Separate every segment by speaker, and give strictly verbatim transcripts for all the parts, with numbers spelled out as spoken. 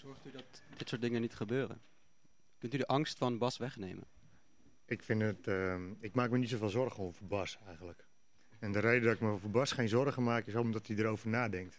Speaker 1: zorgt u dat dit soort dingen niet gebeuren? Kunt u de angst van Bas wegnemen?
Speaker 2: Ik vind het, uh, ik maak me niet zoveel zorgen over Bas eigenlijk. En de reden dat ik me over Bas geen zorgen maak is omdat hij erover nadenkt.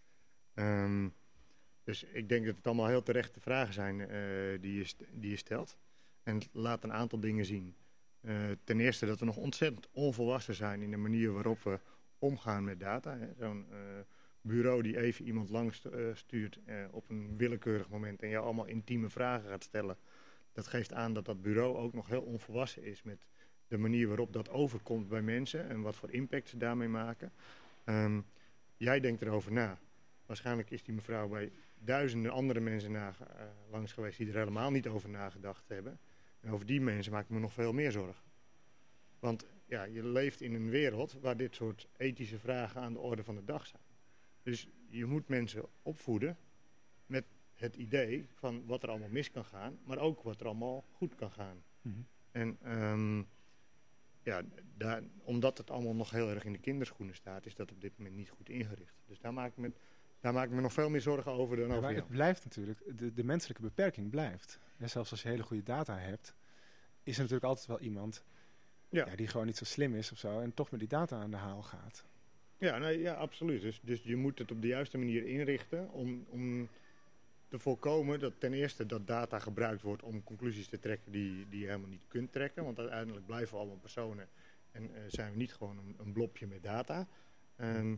Speaker 2: Um, dus ik denk dat het allemaal heel terechte vragen zijn uh, die, je st- die je stelt. En het laat een aantal dingen zien. Uh, ten eerste dat we nog ontzettend onvolwassen zijn in de manier waarop we omgaan met data. Hè. Zo'n uh, bureau die even iemand langs uh, stuurt uh, op een willekeurig moment en jou allemaal intieme vragen gaat stellen. Dat geeft aan dat dat bureau ook nog heel onvolwassen is met de manier waarop dat overkomt bij mensen en wat voor impact ze daarmee maken. Um, jij denkt erover na. Waarschijnlijk is die mevrouw bij duizenden andere mensen na, uh, langs geweest die er helemaal niet over nagedacht hebben. En over die mensen maak ik me nog veel meer zorgen. Want ja, je leeft in een wereld waar dit soort ethische vragen aan de orde van de dag zijn. Dus je moet mensen opvoeden met het idee van wat er allemaal mis kan gaan, maar ook wat er allemaal goed kan gaan. Mm-hmm. En um, ja, daar, omdat het allemaal nog heel erg in de kinderschoenen staat, is dat op dit moment niet goed ingericht. Dus daar maak ik me, daar maak ik me nog veel meer zorgen over dan
Speaker 3: ja,
Speaker 2: over
Speaker 3: maar
Speaker 2: jou.
Speaker 3: Het blijft natuurlijk, de, de menselijke beperking blijft. En zelfs als je hele goede data hebt, is er natuurlijk altijd wel iemand ja. Ja, die gewoon niet zo slim is of zo en toch met die data aan de haal gaat.
Speaker 2: Ja, nee, ja absoluut. Dus, dus je moet het op de juiste manier inrichten om, om te voorkomen dat ten eerste dat data gebruikt wordt om conclusies te trekken die, die je helemaal niet kunt trekken. Want uiteindelijk blijven we allemaal personen en uh, zijn we niet gewoon een, een blobje met data. Um,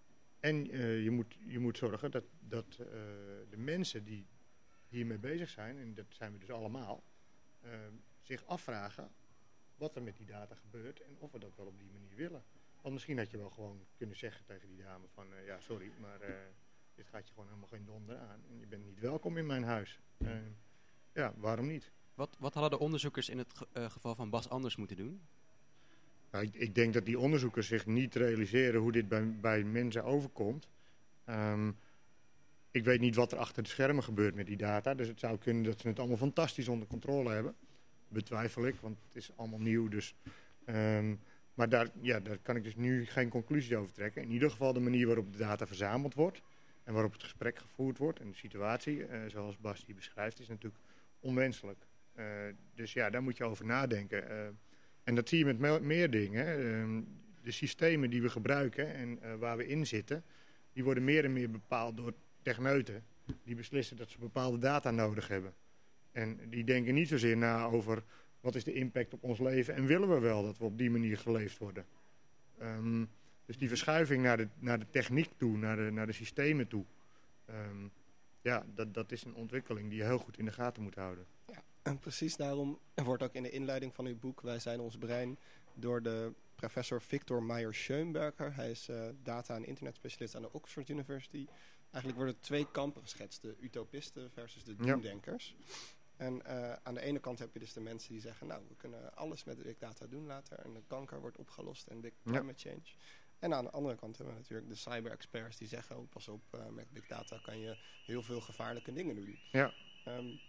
Speaker 2: en uh, je, moet, je moet zorgen dat, dat uh, de mensen die hiermee bezig zijn, en dat zijn we dus allemaal, uh, zich afvragen wat er met die data gebeurt en of we dat wel op die manier willen. Want misschien had je wel gewoon kunnen zeggen tegen die dame van uh, ja sorry, maar uh, dit gaat je gewoon helemaal geen donder aan. En je bent niet welkom in mijn huis. Uh, ja, waarom niet?
Speaker 1: Wat, wat hadden de onderzoekers in het ge- uh, geval van Bas anders moeten doen?
Speaker 2: Nou, ik, ik denk dat die onderzoekers zich niet realiseren hoe dit bij, bij mensen overkomt. Um, ik weet niet wat er achter de schermen gebeurt met die data. Dus het zou kunnen dat ze het allemaal fantastisch onder controle hebben. Betwijfel ik, want het is allemaal nieuw. Dus, um, maar daar, ja, daar kan ik dus nu geen conclusie over trekken. In ieder geval de manier waarop de data verzameld wordt. En waarop het gesprek gevoerd wordt. En de situatie, uh, zoals Bas die beschrijft, is natuurlijk onwenselijk. Uh, dus ja, daar moet je over nadenken. Uh, en dat zie je met me- meer dingen. Hè. Uh, de systemen die we gebruiken en uh, waar we in zitten, die worden meer en meer bepaald door techneuten. Die beslissen dat ze bepaalde data nodig hebben. En die denken niet zozeer na over wat is de impact op ons leven en willen we wel dat we op die manier geleefd worden. Um, dus die verschuiving naar de, naar de techniek toe, naar de, naar de systemen toe. Um, ja, dat, dat is een ontwikkeling die je heel goed in de gaten moet houden.
Speaker 4: Ja, en precies daarom wordt ook in de inleiding van uw boek Wij zijn ons brein door de professor Victor Meyer-Schönberger. Hij is uh, data- en internetspecialist aan de Oxford University. Eigenlijk worden er twee kampen geschetst, de utopisten versus de doemdenkers. Ja. En uh, aan de ene kant heb je dus de mensen die zeggen, nou, we kunnen alles met big data doen later. En de kanker wordt opgelost en big climate change. Ja. En aan de andere kant hebben we natuurlijk de cyber-experts die zeggen, oh, pas op, uh, met big data kan je heel veel gevaarlijke dingen doen.
Speaker 2: Ja.
Speaker 4: Um,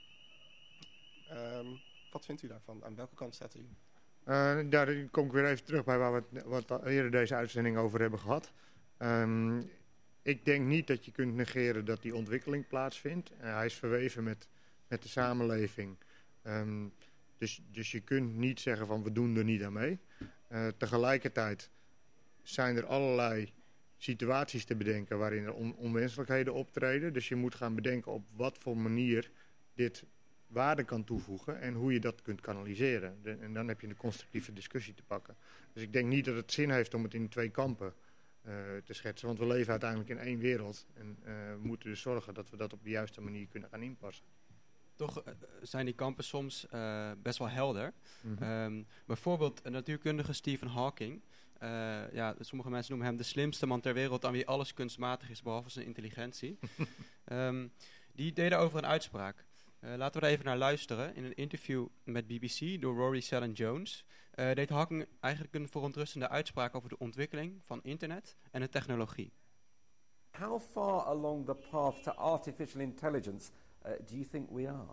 Speaker 4: um, wat vindt u daarvan? Aan welke kant staat u?
Speaker 2: Uh, daar kom ik weer even terug bij waar we het wat eerder deze uitzending over hebben gehad. Um, ik denk niet dat je kunt negeren dat die ontwikkeling plaatsvindt. Uh, hij is verweven met, met de samenleving. Um, dus, dus je kunt niet zeggen van we doen er niet aan mee. Uh, tegelijkertijd zijn er allerlei situaties te bedenken waarin er on- onwenselijkheden optreden. Dus je moet gaan bedenken op wat voor manier dit waarde kan toevoegen en hoe je dat kunt kanaliseren. De, en dan heb je een constructieve discussie te pakken. Dus ik denk niet dat het zin heeft om het in twee kampen uh, te schetsen. Want we leven uiteindelijk in één wereld. En uh, we moeten dus zorgen dat we dat op de juiste manier kunnen gaan inpassen.
Speaker 1: Toch uh, zijn die kampen soms uh, best wel helder.
Speaker 2: Mm-hmm.
Speaker 1: Um, bijvoorbeeld een natuurkundige Stephen Hawking. Uh, ja, sommige mensen noemen hem de slimste man ter wereld aan wie alles kunstmatig is behalve zijn intelligentie. um, die deed daarover een uitspraak. Uh, laten we daar even naar luisteren. In een interview met B B C door Rory Cellan-Jones uh, deed Hawking eigenlijk een verontrustende uitspraak over de ontwikkeling van internet en de technologie.
Speaker 5: How far along the path to artificial intelligence uh, do you think we are?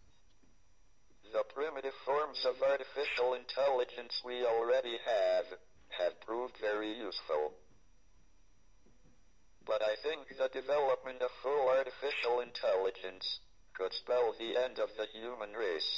Speaker 6: The primitive forms of artificial intelligence we already have have proved very useful. but I think the development of full artificial intelligence could spell the end of the human race.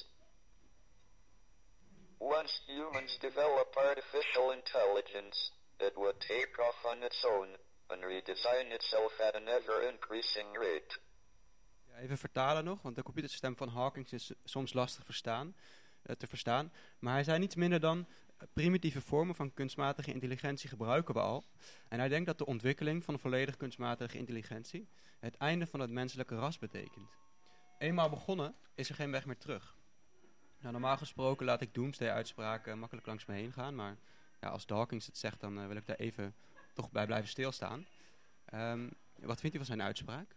Speaker 6: Once humans develop artificial intelligence, it would take off on its own and redesign itself at an ever-increasing rate.
Speaker 1: Ja, even vertalen nog, want de computersysteem van Hawking is soms lastig verstaan, uh, te verstaan. Maar hij zei niets minder dan, primitieve vormen van kunstmatige intelligentie gebruiken we al. En hij denkt dat de ontwikkeling van volledig kunstmatige intelligentie het einde van het menselijke ras betekent. Eenmaal begonnen is er geen weg meer terug. Nou, normaal gesproken laat ik doomsday-uitspraken makkelijk langs me heen gaan, maar ja, als Dawkins het zegt, dan uh, wil ik daar even toch bij blijven stilstaan. Um, wat vindt u van zijn uitspraak?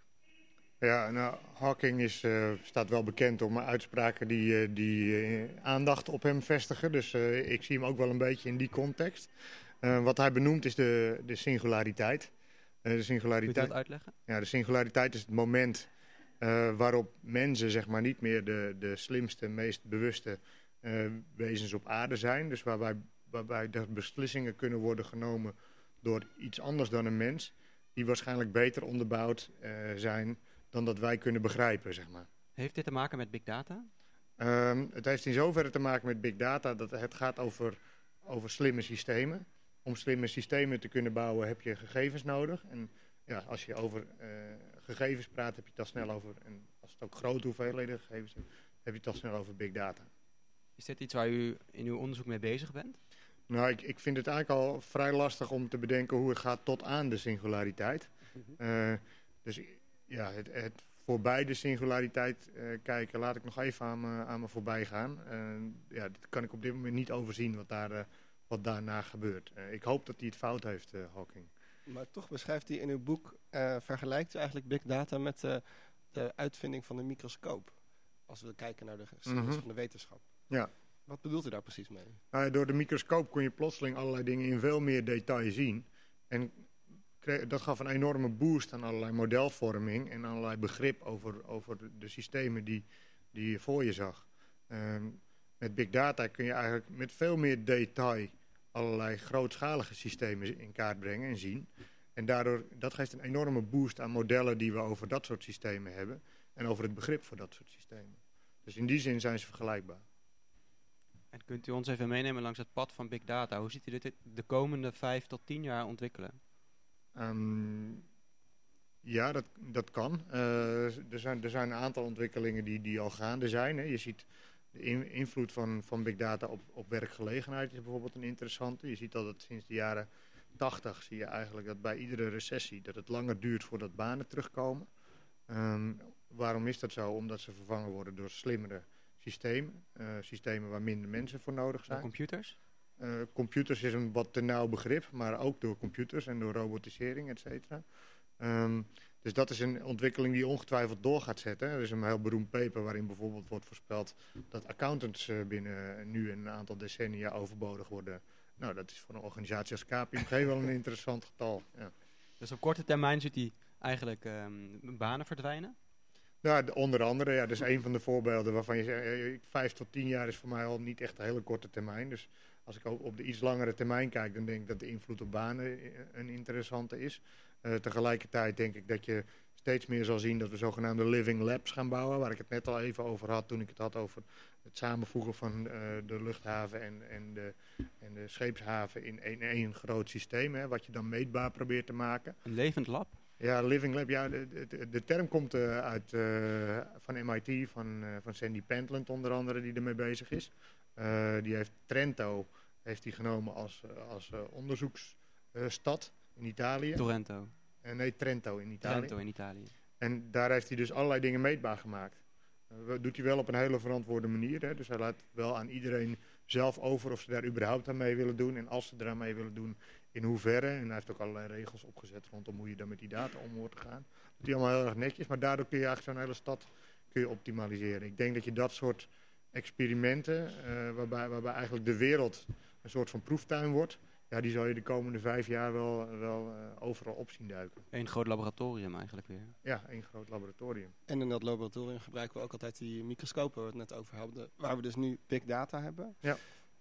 Speaker 2: Ja, nou, Hawking is, uh, staat wel bekend om uitspraken die, uh, die uh, aandacht op hem vestigen. Dus uh, ik zie hem ook wel een beetje in die context. Uh, wat hij benoemt is de, de singulariteit. Uh, de singulariteit.
Speaker 1: Kunt u dat uitleggen?
Speaker 2: Ja, de singulariteit is het moment uh, waarop mensen zeg maar niet meer de, de slimste, meest bewuste uh, wezens op aarde zijn. Dus waarbij, waarbij de beslissingen kunnen worden genomen door iets anders dan een mens, die waarschijnlijk beter onderbouwd uh, zijn dan dat wij kunnen begrijpen, zeg maar.
Speaker 1: Heeft dit te maken met big data?
Speaker 2: Um, het heeft in zoverre te maken met big data dat het gaat over, over slimme systemen. Om slimme systemen te kunnen bouwen heb je gegevens nodig. En ja, als je over uh, gegevens praat, heb je het al snel over, en als het ook grote hoeveelheden gegevens hebt, heb je het al snel over big data.
Speaker 1: Is dit iets waar u in uw onderzoek mee bezig bent?
Speaker 2: Nou, ik, ik vind het eigenlijk al vrij lastig om te bedenken hoe het gaat tot aan de singulariteit. Uh, dus ja, het, het voorbij de singulariteit uh, kijken, laat ik nog even aan me, aan me voorbij gaan. Uh, ja, dat kan ik op dit moment niet overzien wat, daar, uh, wat daarna gebeurt. Uh, ik hoop dat hij het fout heeft, uh, Hawking.
Speaker 4: Maar toch beschrijft hij in uw boek, uh, vergelijkt u eigenlijk big data met uh, de uitvinding van de microscoop. Als we kijken naar de geschiedenis mm-hmm. van de wetenschap.
Speaker 2: Ja.
Speaker 4: Wat bedoelt u daar precies mee?
Speaker 2: Uh, door de microscoop kon je plotseling allerlei dingen in veel meer detail zien. En kreeg, dat gaf een enorme boost aan allerlei modelvorming en allerlei begrip over, over de, de systemen die, die je voor je zag. Um, met big data kun je eigenlijk met veel meer detail allerlei grootschalige systemen in kaart brengen en zien. En daardoor, dat geeft een enorme boost aan modellen die we over dat soort systemen hebben. En over het begrip voor dat soort systemen. Dus in die zin zijn ze vergelijkbaar.
Speaker 1: En kunt u ons even meenemen langs het pad van big data? Hoe ziet u dit de komende vijf tot tien jaar ontwikkelen?
Speaker 2: Um, ja, dat, dat kan. Uh, er, zijn, er zijn een aantal ontwikkelingen die, die al gaande zijn. Hè. Je ziet de in, invloed van, van big data op, op werkgelegenheid is bijvoorbeeld een interessante. Je ziet al dat sinds de jaren tachtig zie je eigenlijk dat bij iedere recessie dat het langer duurt voordat banen terugkomen. Um, waarom is dat zo? Omdat ze vervangen worden door slimmere systemen. Uh, systemen waar minder mensen voor nodig zijn.
Speaker 1: Door computers?
Speaker 2: Uh, computers is een wat te nauw begrip, maar ook door computers en door robotisering, et cetera. Um, dus dat is een ontwikkeling die ongetwijfeld door gaat zetten. Er is een heel beroemd paper waarin bijvoorbeeld wordt voorspeld dat accountants uh, binnen nu een aantal decennia overbodig worden. Nou, dat is voor een organisatie als K P M G wel een interessant getal. Ja.
Speaker 1: Dus op korte termijn ziet die eigenlijk um, banen verdwijnen?
Speaker 2: Ja, onder andere. Ja, dat is een van de voorbeelden waarvan je zegt, vijf tot tien jaar is voor mij al niet echt een hele korte termijn. Dus als ik ook op de iets langere termijn kijk, dan denk ik dat de invloed op banen een interessante is. Uh, tegelijkertijd denk ik dat je steeds meer zal zien dat we zogenaamde living labs gaan bouwen. Waar ik het net al even over had toen ik het had over het samenvoegen van uh, de luchthaven en, en, de, en de scheepshaven in één, één groot systeem. Hè, wat je dan meetbaar probeert te maken.
Speaker 1: Een levend lab?
Speaker 2: Ja, Living Lab, ja, de, de, de term komt uh, uit uh, van M I T, van, uh, van Sandy Pentland onder andere, die ermee bezig is. Uh, die heeft Trento heeft die genomen als, uh, als uh, onderzoeksstad uh, in Italië.
Speaker 1: Torrento.
Speaker 2: Uh, nee, Trento in Italië.
Speaker 1: Trento in Italië.
Speaker 2: En daar heeft hij dus allerlei dingen meetbaar gemaakt. Uh, dat doet hij wel op een hele verantwoorde manier. Hè? Dus hij laat wel aan iedereen zelf over of ze daar überhaupt aan mee willen doen. En als ze eraan mee willen doen, in hoeverre. En hij heeft ook allerlei regels opgezet rondom hoe je dan met die data om hoort te gaan. Dat doet hij allemaal heel erg netjes. Maar daardoor kun je eigenlijk zo'n hele stad kun je optimaliseren. Ik denk dat je dat soort experimenten, uh, waarbij, waarbij eigenlijk de wereld een soort van proeftuin wordt. Ja, die zal je de komende vijf jaar wel, wel uh, overal op zien duiken.
Speaker 1: Eén groot laboratorium eigenlijk weer.
Speaker 2: Ja, één groot laboratorium.
Speaker 4: En in dat laboratorium gebruiken we ook altijd die microscopen waar we het net over hadden. Waar we dus nu big data hebben.
Speaker 2: Ja.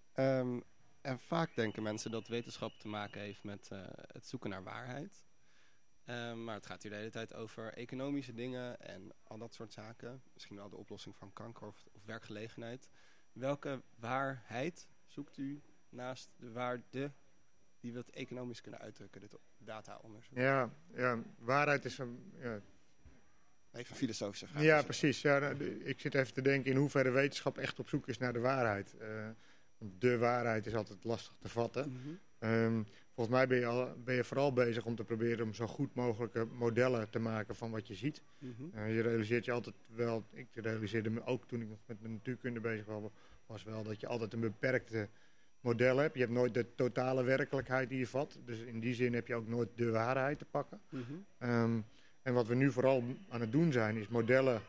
Speaker 4: Um, en vaak denken mensen dat wetenschap te maken heeft met uh, het zoeken naar waarheid. Uh, maar het gaat hier de hele tijd over economische dingen en al dat soort zaken. Misschien wel de oplossing van kanker of, of werkgelegenheid. Welke waarheid zoekt u naast de waarde die we het economisch kunnen uitdrukken, dit data-onderzoek?
Speaker 2: Ja, ja, waarheid is een... Ja.
Speaker 4: Even een filosofische vraag.
Speaker 2: Ja, precies. Ja, nou, de, ik zit even te denken in hoeverre wetenschap echt op zoek is naar de waarheid. Uh, de waarheid is altijd lastig te vatten.
Speaker 4: Mm-hmm.
Speaker 2: Um, volgens mij ben je, al, ben je vooral bezig om te proberen om zo goed mogelijke modellen te maken van wat je ziet.
Speaker 4: Mm-hmm.
Speaker 2: Uh, je realiseert je altijd wel, ik realiseerde me ook toen ik nog met mijn natuurkunde bezig was, was wel dat je altijd een beperkte model hebt. Je hebt nooit de totale werkelijkheid die je vat. Dus in die zin heb je ook nooit de waarheid te pakken.
Speaker 4: Mm-hmm.
Speaker 2: Um, en wat we nu vooral aan het doen zijn, is modellen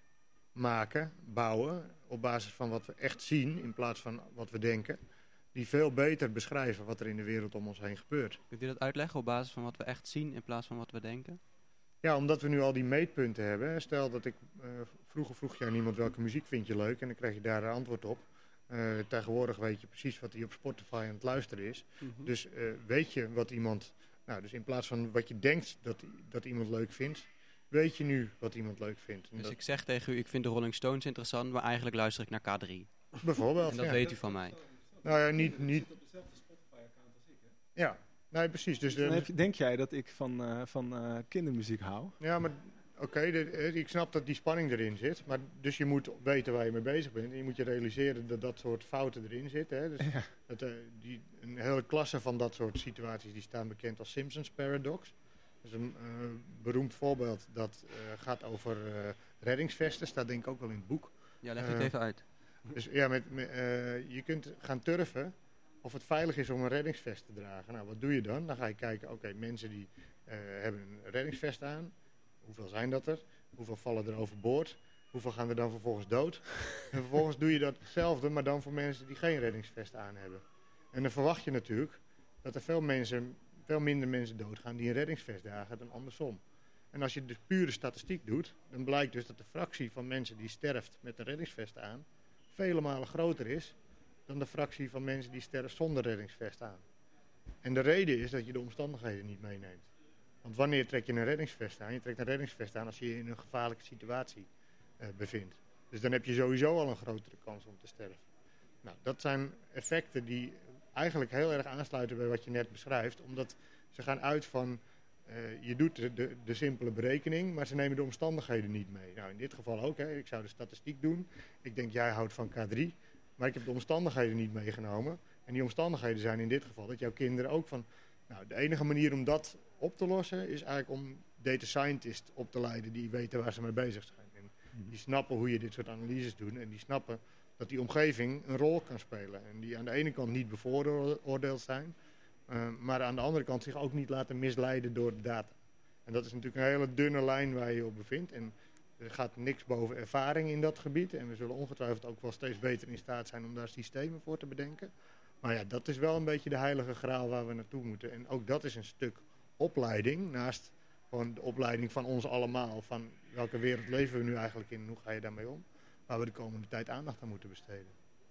Speaker 2: maken, bouwen, op basis van wat we echt zien, in plaats van wat we denken, die veel beter beschrijven wat er in de wereld om ons heen gebeurt.
Speaker 1: Kunt u dat uitleggen op basis van wat we echt zien, in plaats van wat we denken?
Speaker 2: Ja, omdat we nu al die meetpunten hebben. Stel dat ik, uh, vroeger vroeg je aan iemand welke muziek vind je leuk, en dan krijg je daar een antwoord op. Uh, tegenwoordig weet je precies wat hij op Spotify aan het luisteren is.
Speaker 4: Mm-hmm.
Speaker 2: Dus uh, weet je wat iemand... Nou, dus in plaats van wat je denkt dat, dat iemand leuk vindt, weet je nu wat iemand leuk vindt. En
Speaker 1: dus
Speaker 2: dat...
Speaker 1: ik zeg tegen u, ik vind de Rolling Stones interessant, maar eigenlijk luister ik naar K drie.
Speaker 2: Bijvoorbeeld,
Speaker 1: En dat
Speaker 2: ja.
Speaker 1: weet u van mij.
Speaker 2: Nou ja, niet... niet... op dezelfde Spotify-account als ik, hè? Ja, nee, precies. Dus
Speaker 3: Dan heb je, denk jij dat ik van, uh, van uh, kindermuziek hou?
Speaker 2: Ja, maar oké, okay, ik snap dat die spanning erin zit. Maar dus je moet weten waar je mee bezig bent. En je moet je realiseren dat dat soort fouten erin zitten. Hè. Dus
Speaker 3: ja.
Speaker 2: dat, uh, die, een hele klasse van dat soort situaties die staan bekend als Simpsons Paradox. Dat is een uh, beroemd voorbeeld dat uh, gaat over uh, reddingsvesten. Staat denk ik ook wel in het boek.
Speaker 1: Ja, leg het uh, even uit.
Speaker 2: Dus ja, met, met, uh, je kunt gaan turven of het veilig is om een reddingsvest te dragen. Nou, wat doe je dan? Dan ga je kijken, oké, okay, mensen die uh, hebben een reddingsvest aan. Hoeveel zijn dat er? Hoeveel vallen er overboord? Hoeveel gaan er dan vervolgens dood? En vervolgens doe je datzelfde, maar dan voor mensen die geen reddingsvest aan hebben. En dan verwacht je natuurlijk dat er veel, mensen, veel minder mensen doodgaan die een reddingsvest dragen dan andersom. En als je de pure statistiek doet, dan blijkt dus dat de fractie van mensen die sterft met een reddingsvest aan vele malen groter is dan de fractie van mensen die sterven zonder reddingsvest aan. En de reden is dat je de omstandigheden niet meeneemt. Want wanneer trek je een reddingsvest aan? Je trekt een reddingsvest aan als je je in een gevaarlijke situatie uh, bevindt. Dus dan heb je sowieso al een grotere kans om te sterven. Nou, dat zijn effecten die eigenlijk heel erg aansluiten bij wat je net beschrijft. Omdat ze gaan uit van, uh, je doet de, de, de simpele berekening, maar ze nemen de omstandigheden niet mee. Nou, in dit geval ook. Hè. Ik zou de statistiek doen. Ik denk, jij houdt van K drie. Maar ik heb de omstandigheden niet meegenomen. En die omstandigheden zijn in dit geval dat jouw kinderen ook van... Nou, de enige manier om dat op te lossen is eigenlijk om data scientists op te leiden die weten waar ze mee bezig zijn. En die snappen hoe je dit soort analyses doet en die snappen dat die omgeving een rol kan spelen. En die aan de ene kant niet bevooroordeeld zijn, uh, maar aan de andere kant zich ook niet laten misleiden door de data. En dat is natuurlijk een hele dunne lijn waar je je op bevindt. En er gaat niks boven ervaring in dat gebied. En we zullen ongetwijfeld ook wel steeds beter in staat zijn om daar systemen voor te bedenken. Maar ja, dat is wel een beetje de heilige graal waar we naartoe moeten. En ook dat is een stuk opleiding, naast gewoon de opleiding van ons allemaal. Van welke wereld leven we nu eigenlijk in en hoe ga je daarmee om? Waar we de komende tijd aandacht aan moeten besteden.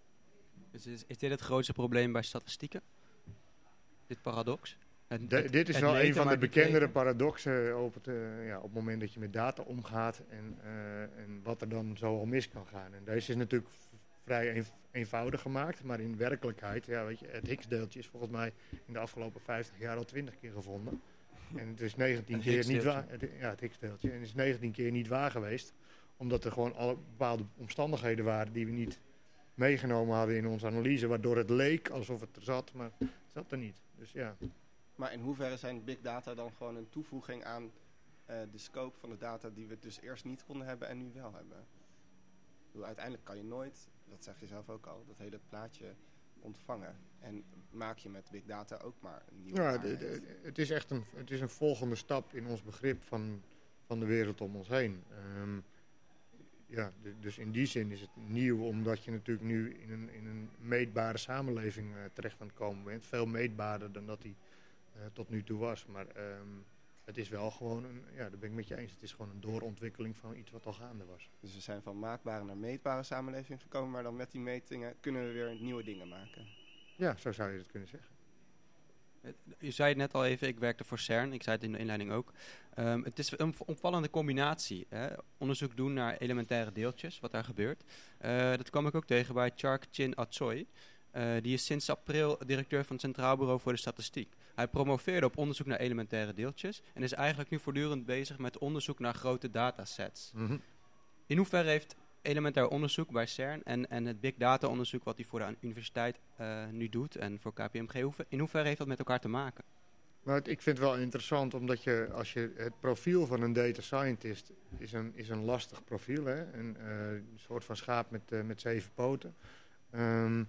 Speaker 1: Dus is, is dit het grootste probleem bij statistieken? Dit paradox? Het,
Speaker 2: de,
Speaker 1: het,
Speaker 2: dit is
Speaker 1: het
Speaker 2: wel
Speaker 1: meten,
Speaker 2: een van de
Speaker 1: maar
Speaker 2: bekendere paradoxen op het, uh, ja, op het moment dat je met data omgaat en, uh, en wat er dan zo al mis kan gaan. En deze is natuurlijk vrij een, eenvoudig gemaakt, maar in werkelijkheid, ja, weet je, het Higgs-deeltje is volgens mij in de afgelopen vijftig jaar al twintig keer gevonden. En het is negentien keer niet waar. Het, ja, het Higgs-deeltje. En het is negentien keer niet waar geweest, omdat er gewoon alle bepaalde omstandigheden waren die we niet meegenomen hadden in onze analyse, waardoor het leek alsof het er zat, maar het zat er niet. Dus ja.
Speaker 4: Maar in hoeverre zijn big data dan gewoon een toevoeging aan uh, de scope van de data die we dus eerst niet konden hebben en nu wel hebben? Ik bedoel, uiteindelijk kan je nooit, dat zeg je zelf ook al, dat hele plaatje ontvangen. En maak je met big data ook maar een nieuwe
Speaker 2: ja,
Speaker 4: waarheid.
Speaker 2: de, de, het is echt een, het is een volgende stap in ons begrip van, van de wereld om ons heen. Um, ja, de, dus in die zin is het nieuw, omdat je natuurlijk nu in een, in een meetbare samenleving uh, terecht aan het komen bent. Veel meetbaarder dan dat die uh, tot nu toe was. Maar um, het is wel gewoon, een, ja, daar ben ik met je eens, het is gewoon een doorontwikkeling van iets wat al gaande was.
Speaker 4: Dus we zijn van maakbare naar meetbare samenleving gekomen, maar dan met die metingen kunnen we weer nieuwe dingen maken.
Speaker 2: Ja, zo zou je het kunnen zeggen.
Speaker 1: Je zei het net al even, ik werkte voor CERN, ik zei het in de inleiding ook. Um, het is een opvallende combinatie. Hè? Onderzoek doen naar elementaire deeltjes, wat daar gebeurt. Uh, dat kwam ik ook tegen bij Chark Chin Atsoy. Uh, die is sinds april directeur van het Centraal Bureau voor de Statistiek. Hij promoveerde op onderzoek naar elementaire deeltjes en is eigenlijk nu voortdurend bezig met onderzoek naar grote datasets.
Speaker 2: Mm-hmm.
Speaker 1: In hoeverre heeft elementair onderzoek bij CERN en, en het big data onderzoek wat hij voor de universiteit uh, nu doet en voor K P M G, hoever, in hoeverre heeft dat met elkaar te maken?
Speaker 2: Nou, ik vind het wel interessant, omdat je, als je het profiel van een data scientist is een, is een lastig profiel, hè? Een, uh, een soort van schaap met, uh, met zeven poten. Um,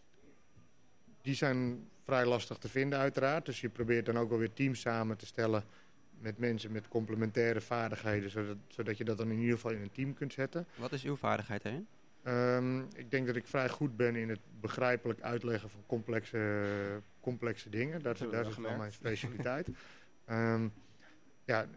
Speaker 2: die zijn vrij lastig te vinden uiteraard, dus je probeert dan ook wel weer teams samen te stellen met mensen met complementaire vaardigheden, zodat, zodat je dat dan in ieder geval in een team kunt zetten.
Speaker 1: Wat is uw vaardigheid daarin?
Speaker 2: Um, ik denk dat ik vrij goed ben in het begrijpelijk uitleggen van complexe, complexe dingen. Dat, dat is wel mijn specialiteit. um, ja,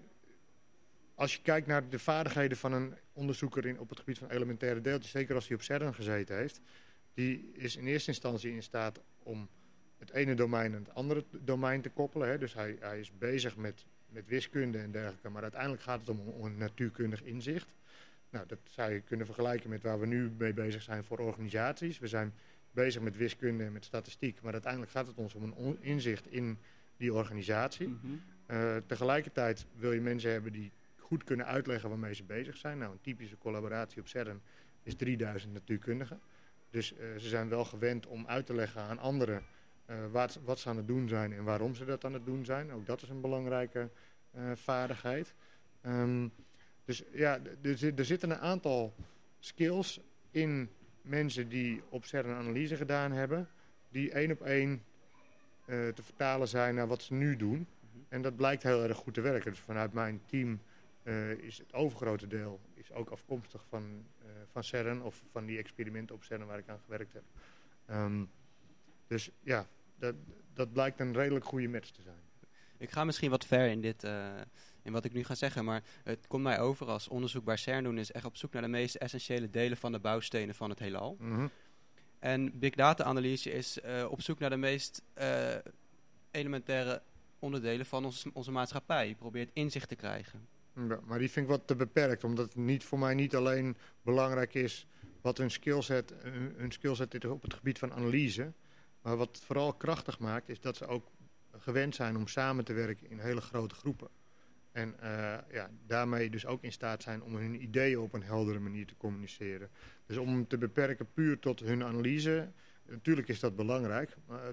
Speaker 2: als je kijkt naar de vaardigheden van een onderzoeker in, op het gebied van elementaire deeltjes, zeker als hij op CERN gezeten heeft, die is in eerste instantie in staat om het ene domein en het andere domein te koppelen. Hè. Dus hij, hij is bezig met, met wiskunde en dergelijke, maar uiteindelijk gaat het om, om een natuurkundig inzicht. Nou, dat zou je kunnen vergelijken met waar we nu mee bezig zijn voor organisaties. We zijn bezig met wiskunde en met statistiek, maar uiteindelijk gaat het ons om een inzicht in die organisatie.
Speaker 1: Mm-hmm.
Speaker 2: Uh, tegelijkertijd wil je mensen hebben die goed kunnen uitleggen waarmee ze bezig zijn. Nou, een typische collaboratie op CERN is drieduizend natuurkundigen. Dus uh, ze zijn wel gewend om uit te leggen aan anderen uh, wat, wat ze aan het doen zijn en waarom ze dat aan het doen zijn. Ook dat is een belangrijke uh, vaardigheid. Um, dus ja, er zitten een aantal skills in mensen die op CERN analyse gedaan hebben, die één op één uh, te vertalen zijn naar wat ze nu doen. Mm-hmm. En dat blijkt heel erg goed te werken. Dus vanuit mijn team uh, is het overgrote deel is ook afkomstig van, uh, van CERN of van die experimenten op CERN waar ik aan gewerkt heb. Um, dus ja, dat, dat blijkt een redelijk goede match te zijn.
Speaker 1: Ik ga misschien wat ver in dit, uh, in wat ik nu ga zeggen, maar het komt mij over als onderzoek bij CERN doen is echt op zoek naar de meest essentiële delen van de bouwstenen van het heelal.
Speaker 2: Mm-hmm.
Speaker 1: En big data analyse is uh, op zoek naar de meest uh, elementaire onderdelen van ons, onze maatschappij. Je probeert inzicht te krijgen.
Speaker 2: Ja, maar die vind ik wat te beperkt, omdat het niet, voor mij niet alleen belangrijk is wat hun skillset, hun, hun skillset is op het gebied van analyse. Maar wat het vooral krachtig maakt, is dat ze ook gewend zijn om samen te werken in hele grote groepen. En uh, ja, daarmee dus ook in staat zijn om hun ideeën op een heldere manier te communiceren. Dus om te beperken puur tot hun analyse, natuurlijk is dat belangrijk. Maar